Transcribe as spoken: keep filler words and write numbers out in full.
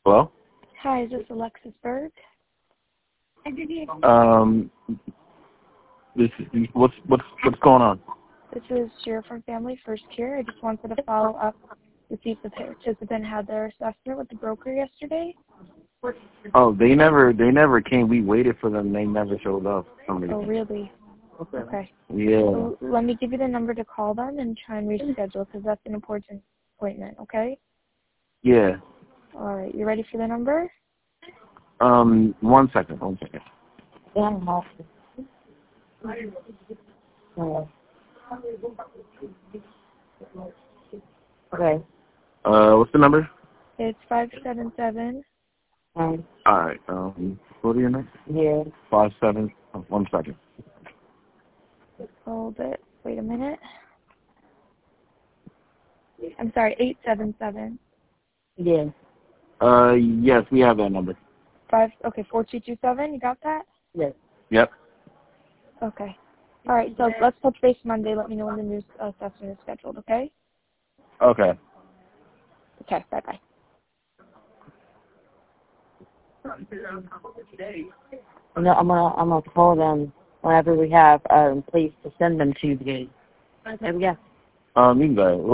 Hello? Hi, is this Alexis Berg? Um, this what's what's what's going on? This is Sheriff from Family First Care. I just wanted to follow up to see if the participant had their assessment with the broker yesterday. Oh, they never they never came. We waited for them. They never showed up. Somebody. Oh, really? Okay. Yeah. So let me give you the number to call them and try and reschedule because that's an important appointment, okay? Yeah. All right. You ready for the number? Um, one second. One second. Okay. Uh, what's the number? It's five seven seven. Um, All right. Um, what are your names? yeah. Five seven. Oh, one second. Hold it. Wait a minute. I'm sorry, eight seven seven. Yeah. Uh, yes, we have that number. Five. Okay, four two two seven. You got that? Yes. Yep. Okay. All right. So let's touch base Monday. Let me know when the new assessment is scheduled. Okay. Okay. Okay. Bye bye. No, I'm gonna I'm gonna call them whenever we have um place to send them to. Because there we go. Um, you can go.